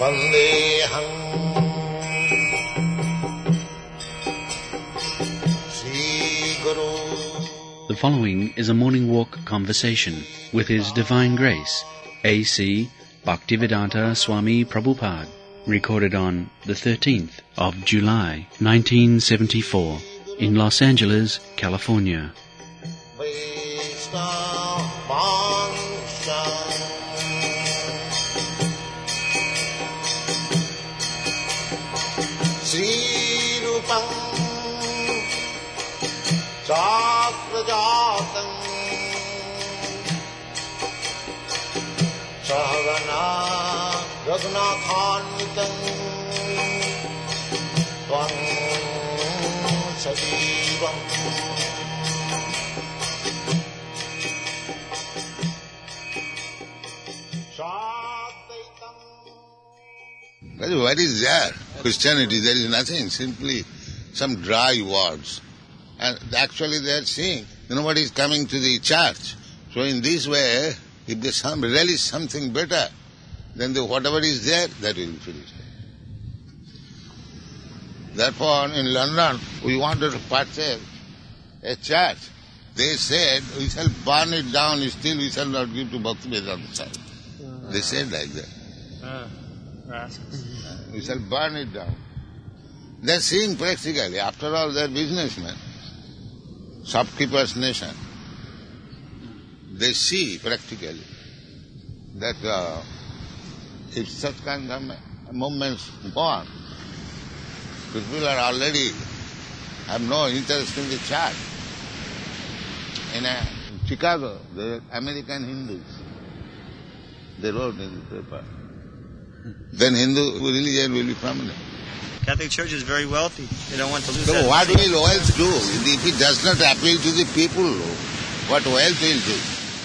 Vandeham Sri Guru. The following is a morning walk conversation with His Divine Grace, A.C. Bhaktivedanta Swami Prabhupada, recorded on the 13th of July, 1974, in Los Angeles, California. Srirupam Chakrajatam Sahagana Raghunathanvitam Tvam Sajivam What is there? Christianity, there is nothing, simply some dry words. And actually they are saying, nobody is coming to the church. So in this way, if there's really something better, then whatever is there, that will be finished. Therefore, in London, we wanted to purchase a church. They said, we shall burn it down, still we shall not give to Bhaktivedanta Swami. They said like that. We shall burn it down. They are seeing practically, after all they are businessmen, shopkeepers' nation. They see practically that if such kind of movements go on, people are already have no interest in the church. In Chicago, the American Hindus, they wrote in the paper, then Hindu religion will be permanent. Catholic Church is very wealthy. They don't want to lose So that. what will wealth do? If it does not appeal to the people, what wealth will do?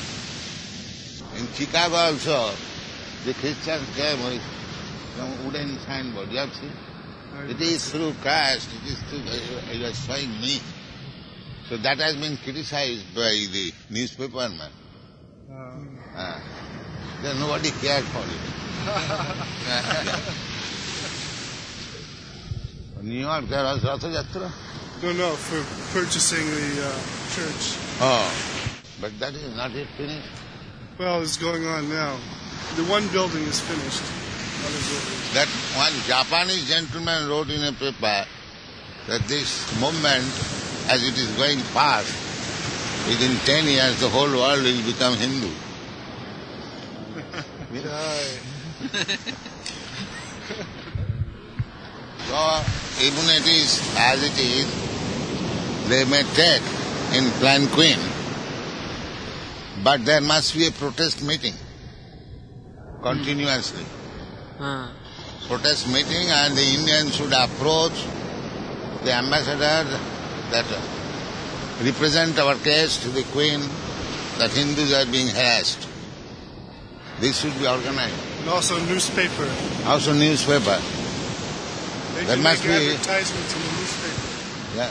In Chicago also, the Christians came with some wooden signboard. You have seen? It is through Christ, it is through, you are showing me. So that has been criticized by the newspaperman. Then nobody cared for it. New York, there was Ratha Yatra? No, for purchasing the church. Oh, but that is not yet finished. Well, it's going on now. The one building is finished. Other buildings. That one Japanese gentleman wrote in a paper that this movement, as it is going fast, within 10 years the whole world will become Hindu. So, even it is as it is, they may take in Plan Queen, but there must be a protest meeting continuously. Protest meeting, and the Indians should approach the ambassador that represent our case to the Queen that Hindus are being harassed. This should be organized. And also newspaper. Also newspaper. They That can must make be- advertisements in the newspaper. Yeah.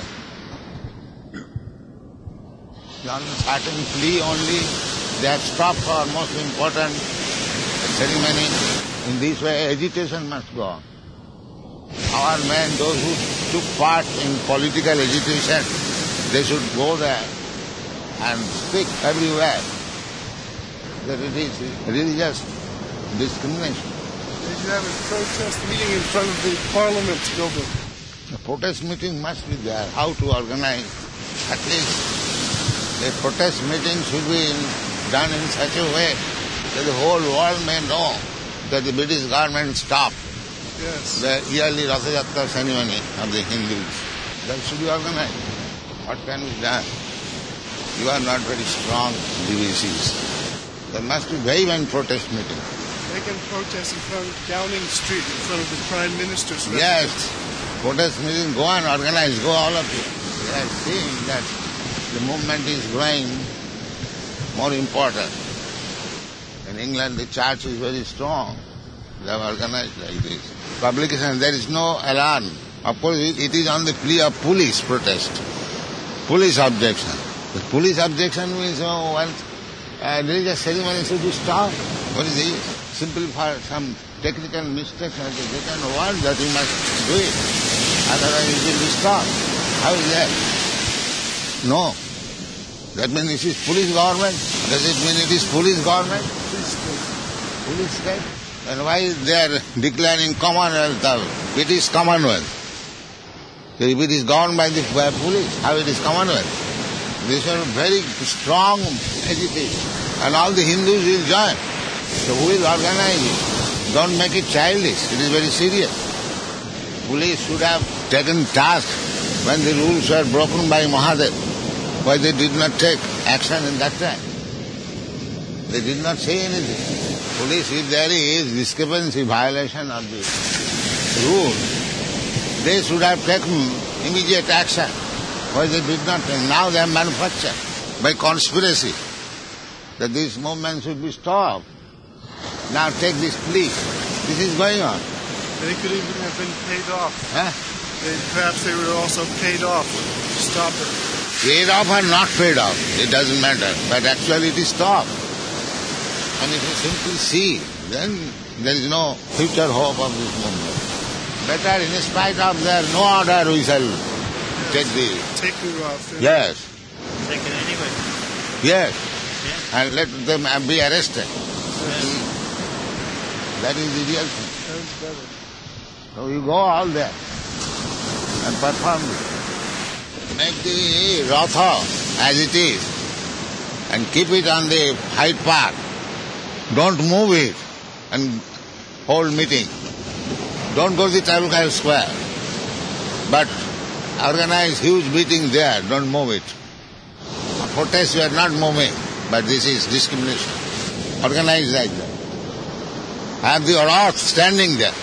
On a certain plea only, they have stopped for most important ceremony. In this way, agitation must go on. Our men, those who took part in political agitation, they should go there and speak everywhere that it is religious discrimination. They should have a protest meeting in front of the Parliament building. A protest meeting must be there. How to organize? At least a protest meeting should be done in such a way that the whole world may know that the British government stopped Yes. the yearly Ratha Yatra ceremony of the Hindus. That should be organized. What can be done? You are not very strong DVCs. There must be vehement protest meeting. They can protest in front of Downing Street, in front of the Prime Minister's Yes, residence. protest meeting, go and organize, go all of you. We are seeing that the movement is growing more important. In England, the church is very strong. They have organized like this. Publication, there is no alarm. Of course, it is on the plea of police protest. Police objection. The police objection means, religious ceremony should be stopped. What is it? Simply for some technical mistakes have been taken once that you must do it. Otherwise it will be stopped. How is that? No. That means it is police government. Does it mean it is police government? Police state. And why they are declaring Commonwealth of British Commonwealth? So if it is governed by the police, how it is Commonwealth? This is a very strong agitation. And all the Hindus will join. So who will organize it? Don't make it childish. It is very serious. Police should have taken task when the rules were broken by Mahadev. Why they did not take action in that time? They did not say anything. Police, if there is discrepancy, violation of the rule, they should have taken immediate action. Why they did not? And now they have manufactured by conspiracy that this movement should be stopped. Now take this plea. This is going on. They could even have been paid off. Huh? Perhaps they were also paid off to stop it. Paid off or not paid off, it doesn't matter. But actually it is stopped. And if you simply see, then there is no future hope of this movement. Better, in spite of their no order, we shall take the... Take the Roth. Yes. Take it anyway. Yes. Yeah. And let them be arrested. Yeah. That is the real thing. Sounds better. So you go all there and perform it. Make the Ratha as it is and keep it on the Hyde Park. Don't move it and hold meeting. Don't go to the Trafalgar Square. But organize huge meeting there. Don't move it. Protest you are not moving, but this is discrimination. Organize like that. Have the Rath standing there.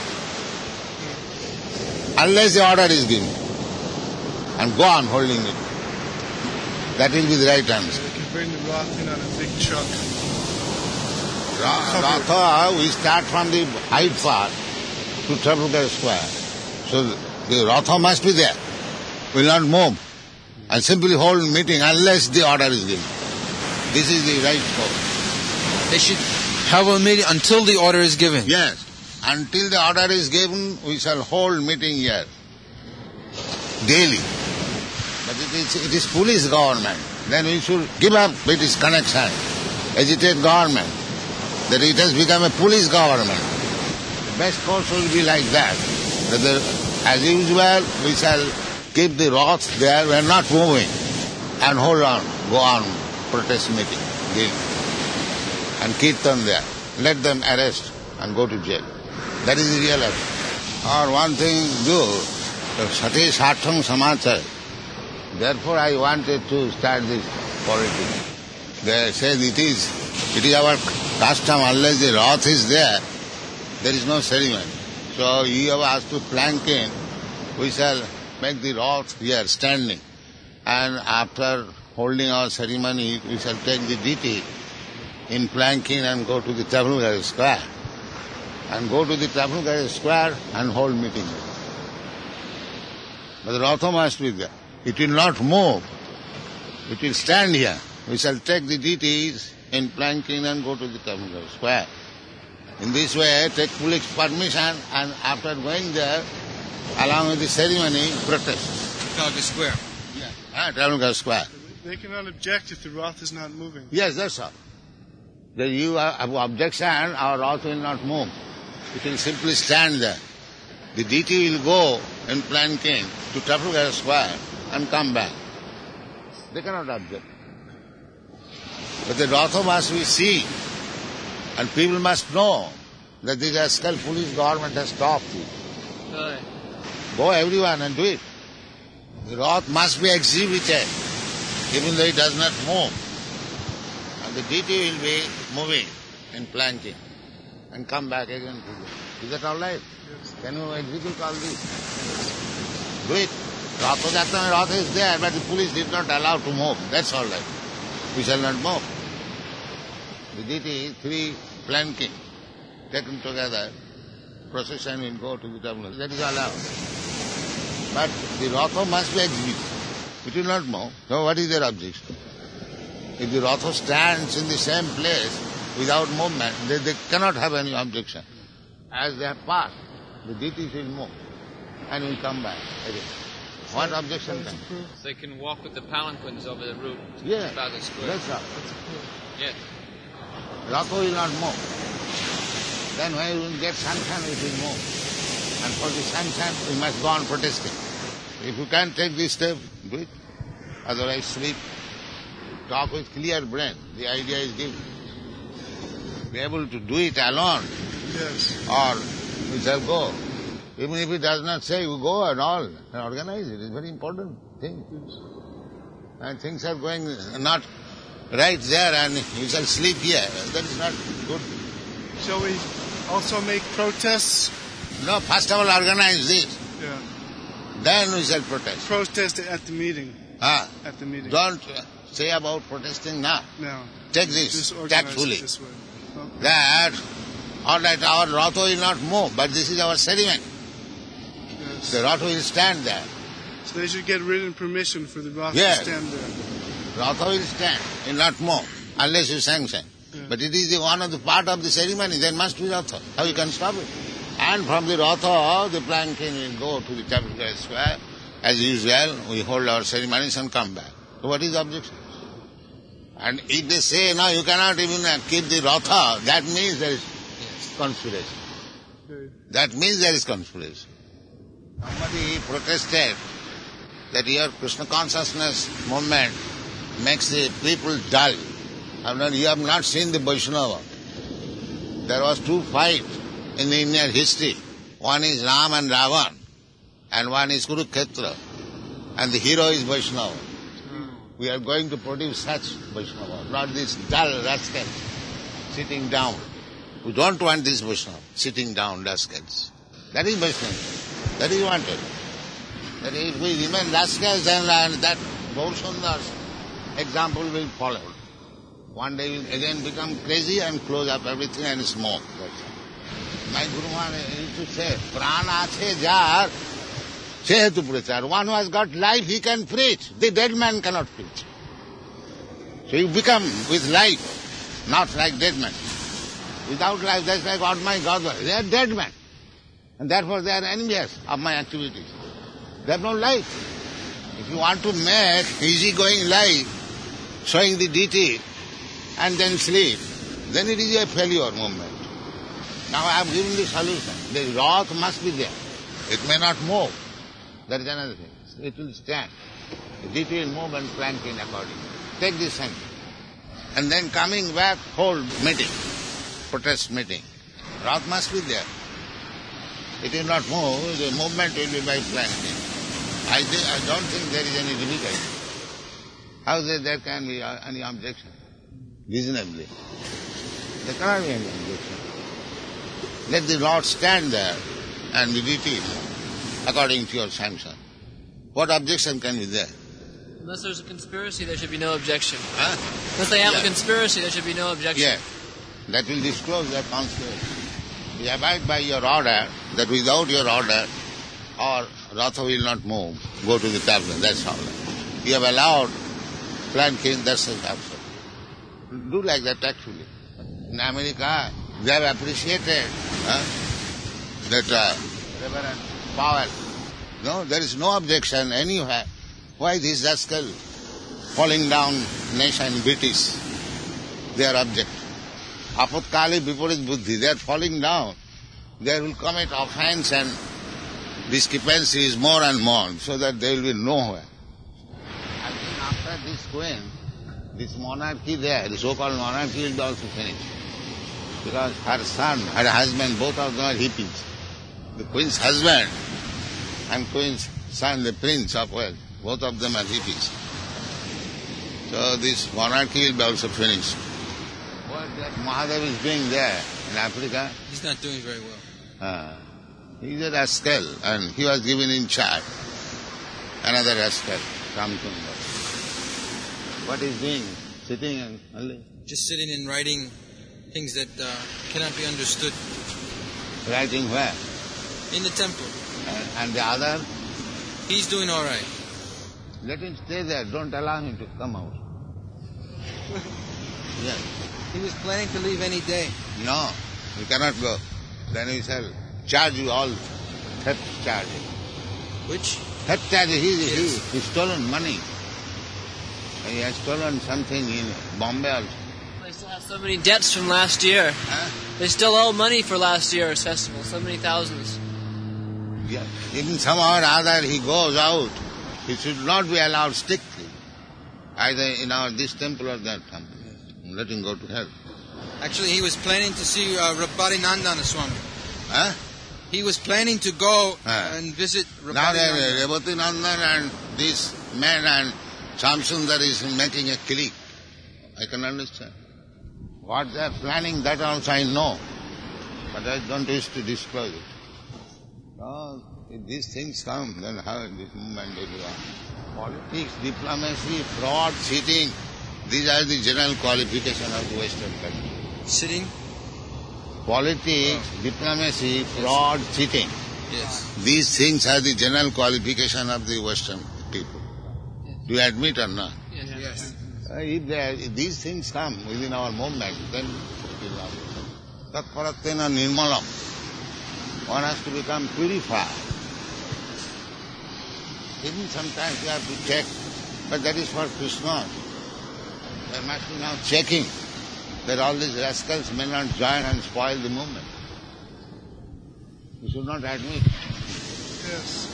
Unless the order is given. And go on holding it. That will be the right answer. They can bring the Roth in on a big truck. Ratha, we start from the Hyde Park to Trafalgar Square. So the Ratha must be there. Will not move. And simply hold meeting unless the order is given. This is the right course. They should have a meeting until the order is given. Yes. Until the order is given, we shall hold meeting here. Daily. But it is police government. Then we should give up British connection. Agitate government. That it has become a police government. The best course will be like that. As usual, we shall keep the Roth there. We are not moving. And hold on. Go on. Protest meeting. Daily. And Kirtan there. Let them arrest and go to jail. That is the real action. Or one thing do, Sati Sartham Samachar. Therefore I wanted to start this politics. They said it is our custom, unless the Rath is there is no ceremony. So you have asked to plank in, we shall make the Rath here standing. And after holding our ceremony, we shall take the deity in planking and go to the Trafalgar Square. And go to the Trafalgar Square and hold meeting. But the Ratha must be there. It will not move. It will stand here. We shall take the deities in planking and go to the Trafalgar Square. In this way, take police permission and after going there, along with the ceremony, protest. Trafalgar Square. Yeah, Trafalgar Square. They cannot object if the Roth is not moving. Yes, that's all. That you have objection, our Rath will not move. It will simply stand there. The deity will go in planking to Trafalgar Square and come back. They cannot object. But the Ratha must be seen, and people must know that the rascal police government has stopped it. Right. Go everyone and do it. The Rath must be exhibited, even though it does not move. And the deity will be moving in planking and come back again to the... Is that all right? Yes. Can you execute all this? Do it. Rath is there, but the police did not allow to move. That's all right. We shall not move. The deity, 3 planking, taken together, procession will go to the terminal. That is allowed. But the Ratha must be exhibited. It will not move. So what is their objection? If the Ratha stands in the same place without movement, they cannot have any objection. as they have passed, the deities will move and will come back again. What objection then? So they can walk with the palanquins over the route to Yeah, Trafalgar Square. that's all. Yes. Ratha will not move. Then when you will get sanction, it will move. And for the sanction, we must go on protesting. If you can't take this step, do it. Otherwise, sleep. Talk with clear brain. The idea is given. Be able to do it alone, Yes. or we shall go. Even if he does not say, you go and all, and organize it. It's a very important thing. And things are going not right there, and you shall sleep here. That is not good. Shall we also make protests? No, first of all, organize this. Yeah. Then we shall protest. Protest at the meeting. Ah, At the meeting. don't say about protesting now. No. Take this Just organize tactfully. it this way. Okay. That, all right, our Ratha will not move, but this is our ceremony. Yes. The Ratha will stand there. So they should get written permission for the Ratha Yes. to stand there. Ratha will stand, will not move, unless you sanction. Yeah. But it is the one of the part of the ceremony, there must be Ratha. How you can stop it? And from the Ratha, the planking will go to the Trafalgar Square. As usual, we hold our ceremonies and come back. So what is the objection? And if they say, no, you cannot even keep the Ratha, that means there is conspiracy. Okay. That means there is conspiracy. Somebody protested that your Krishna consciousness movement makes the people dull. You have not seen the Vaishnava. There was two fights in the Indian history. One is Ram and Ravan, and one is Kurukshetra. And the hero is Vaishnava. We are going to produce such Vaishnava, not this dull rascals sitting down. We don't want this Vaishnava, sitting down rascals. That is Vaishnava. That is wanted. That if we remain rascals, then that Gaurasundar's example will follow. One day will again become crazy and close up everything and smoke. That's all. My Guru Maharaj used to say, Prana ache jar, chehetu prachar. One who has got life, he can preach. The dead man cannot preach. So you become with life, not like dead man. Without life, that's like, oh my God, they are dead men. And therefore they are envious of my activities. They have no life. If you want to make easy-going life, showing the deity, and then sleep, then it is a failure movement. Now I have given the solution. The rock must be there. It may not move. That is another thing. It will stand. The deity will move and plank in accordingly. Take this hand. And then coming back, hold meeting, protest meeting. Rock must be there. It will not move, the movement will be by planking. I don't think there is any difficulty. How there can be any objection? Reasonably. There cannot be any objection. Let the Lord stand there and the deity according to your sanction. What objection can be there? Unless there's a conspiracy, there should be no objection. Huh? Unless they have Yeah. a conspiracy, there should be no objection. Yes. That will disclose their conspiracy. We abide by your order, that without your order, our Ratha will not move, go to the tablet, that's all. You have allowed planking, that's absolute. Do like that actually. In America, they have appreciated that Reverend Powell. No, there is no objection anywhere. Why this rascal falling down nation British? They are object. Apatkali Viparit Buddhi, they are falling down. They will commit offense and discrepancy is more and more, so that they will be nowhere. I think after this queen, this monarchy there, the so-called monarchy will be also finished. Because her son, her husband, both of them are hippies. The queen's husband and queen's son, the prince of Wales, both of them are hippies. So this monarchy will be also finished. What that Mahadev is doing there in Africa, He's not doing very well. he's a rascal and he was given in charge. Another rascal, Ramchandra. What is doing? Sitting and only Just sitting and writing things that cannot be understood writing where? in the temple. And the other, He's doing all right. let him stay there. Don't allow him to come out. Yes. He was planning to leave any day. No, you cannot go. Then we shall charge you all theft charge. Which? Theft charge, he stolen money. He has stolen something in Bombay also. They still have so many debts from last year. Huh? They still owe money for last year's festival, so many thousands. Yeah. Even somehow or other he goes out. He should not be allowed strictly, either in this temple or that temple. Let him go to hell. Actually, he was planning to see Rabari Nandana Swami. Huh? He was planning to go Ah. and visit Now Rabari Nandana. Rebati Nandan and this man and Shamsundar is making a clique. I can understand. What they are planning, that also I know. But I don't wish to disclose it. So, if these things come, then how this movement will go on? Politics, diplomacy, fraud, cheating, these are the general qualification of the Western country. Sitting? Politics, diplomacy, fraud, cheating. Yes. These things are the general qualification of the Western people. Do you admit or not? Yes. If these things come within our movement, then it will happen. Tatparatena nirmalam. One has to become purified. Even sometimes you have to check, but that is for Krishna. There must be now checking that all these rascals may not join and spoil the movement. You should not admit. Yes.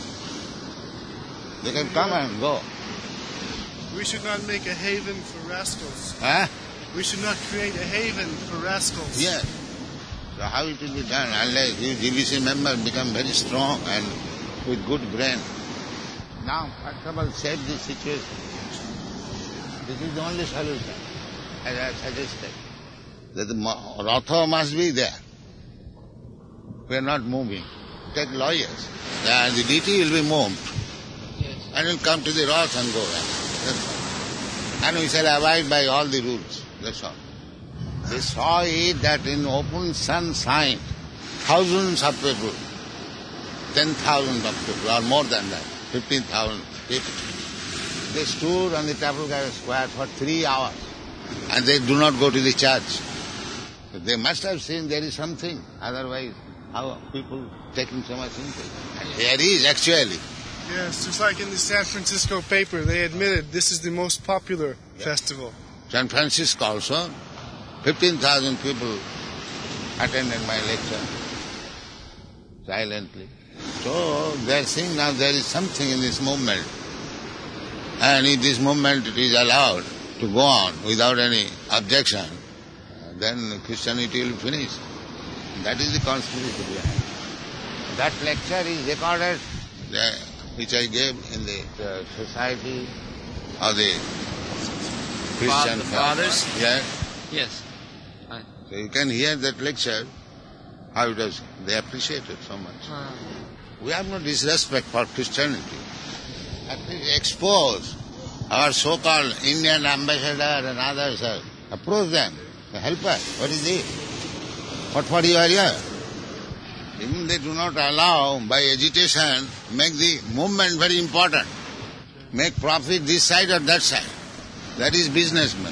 They can come and go. We should not make a haven for rascals. Huh? We should not create a haven for rascals. Yes. So how it will be done unless you GBC members become very strong and with good brain. Now, first of all, save this situation. This is the only solution, as I have suggested. That the Ratha must be there. We are not moving. Take lawyers. And the deity will be moved. Yes. And will come to the Rath and go back. That's all. And we shall abide by all the rules. That's all. They saw it that in open sunshine, thousands of people, 10,000 of people, or more than that, 15,000 people. They stood on the Trafalgar Square for 3 hours, and they do not go to the church. But they must have seen there is something, otherwise how are people taking so much interest? And there is actually. Yes, just like in the San Francisco paper, they admitted this is the most popular festival. San Francisco also, 15,000 people attended my lecture silently. So they are saying now there is something in this movement. And if this movement is allowed to go on without any objection, then Christianity will finish. That is the conspiracy behind. That lecture is recorded, which I gave in the Society of the Christian Fathers? Yeah. Yes. So you can hear that lecture, how it was, they appreciate it so much. We have no disrespect for Christianity. At least expose our so-called Indian ambassador and others, approach them, help us. What is it? What for you are here? Even they do not allow, by agitation, make the movement very important. Make profit this side or that side. That is businessman.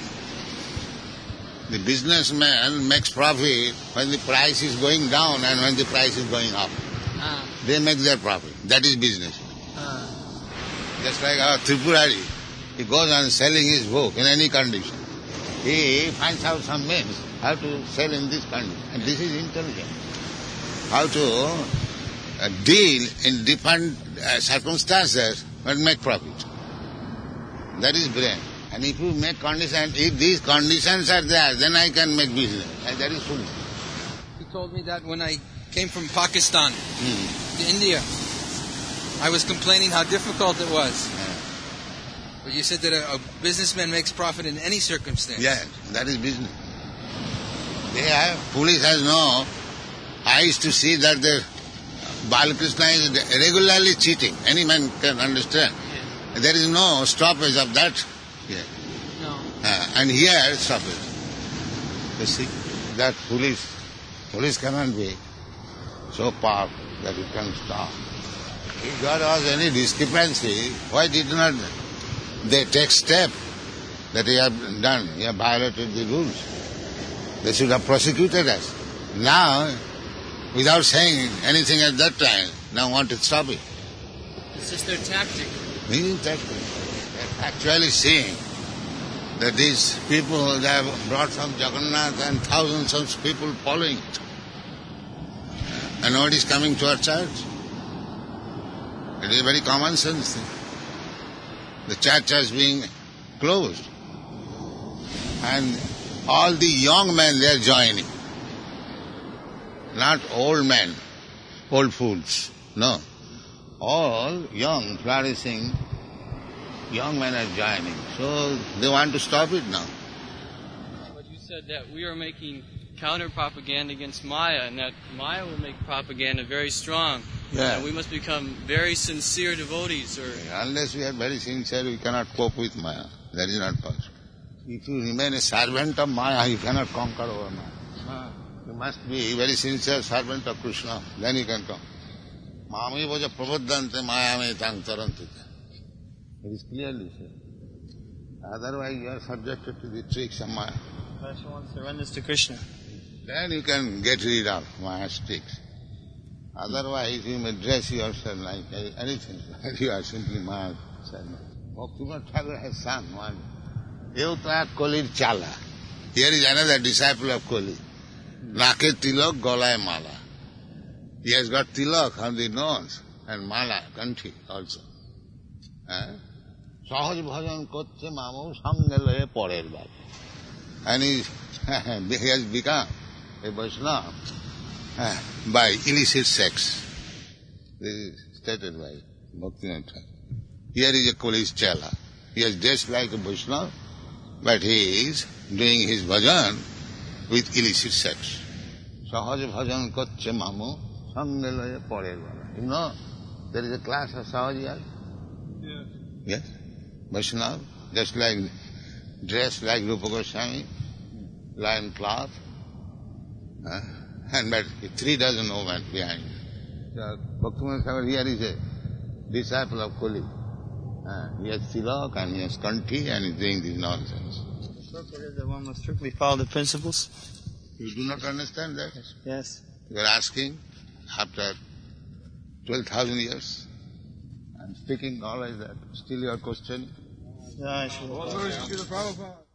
The businessman makes profit when the price is going down and when the price is going up. They make their profit. That is business. Just like our Tripurari, he goes on selling his book in any condition. He finds out some means how to sell in this condition. And this is intelligent. How to deal in different circumstances and make profit. That is brain. And if you make conditions, if these conditions are there, then I can make business. And that is foolish. He told me that when I came from Pakistan to India, I was complaining how difficult it was. But you said that a businessman makes profit in any circumstance. Yes, that is business. Police has no eyes to see that the Balakrishna is regularly cheating. Any man can understand. There is no stoppage of that here. No. And here, stoppage. You see, that police cannot be so powerful that it can stop. If there was any discrepancy, why did not they take step that you have done, you have violated the rules? They should have prosecuted us. Now, without saying anything at that time, now want to stop it. It's just their tactic. Meaning that they're actually seeing that these people, they have brought from Jagannath and thousands of people following it. And nobody is coming to our church. It is a very common sense thing. The church is being closed. And all the young men, they are joining. Not old men, old fools. No. All young, flourishing, young men are joining. So they want to stop it now. But you said that we are making counter-propaganda against Maya, and that Maya will make propaganda very strong. Yeah. And we must become very sincere devotees. Unless we are very sincere, we cannot cope with Maya. That is not possible. If you remain a servant of Maya, you cannot conquer over Maya. You must be a very sincere servant of Krishna. Then you can come. Mami was a prabodhante mayame tang tarantite. It is clearly said. Otherwise you are subjected to the tricks of Maya. If one surrenders to Krishna. Then you can get rid of Maya's tricks. Otherwise you may dress yourself like anything. You are simply Maya's servant. Bhaktivinoda Thakur has sung one. Eutra Kolir Chala. Here is another disciple of Koli. Nake tilak, golay mala. He has got tilak on the nose and mala, kanthi also. Sahaj bhajan kotche mamu samgelaye porer bar. And he has become a Vaishnava by illicit sex. This is stated by Bhaktivinoda Thakur. Here is a Koli's Chala. He is dressed like a Vaishnava, but he is doing his bhajan with illicit sex. Sahaj bhajan kotche mamu samgelaye porer bar. You know, there is a class of Sahajiyas. Yeah. Yes? Vaishnava, just like, dressed like Rupa Goswami, lion cloth, and but 3 dozen women behind. So, Bhaktivinoda Thakur here is a disciple of Koli. He has tilak and he has kanthi and he is doing this nonsense. The purport is that one must strictly follow the principles. You do not understand that? Yes. You are asking after 12,000 years. I'm speaking always that. Still you are questioning. Yeah, sure. Glory to the Prabhupada.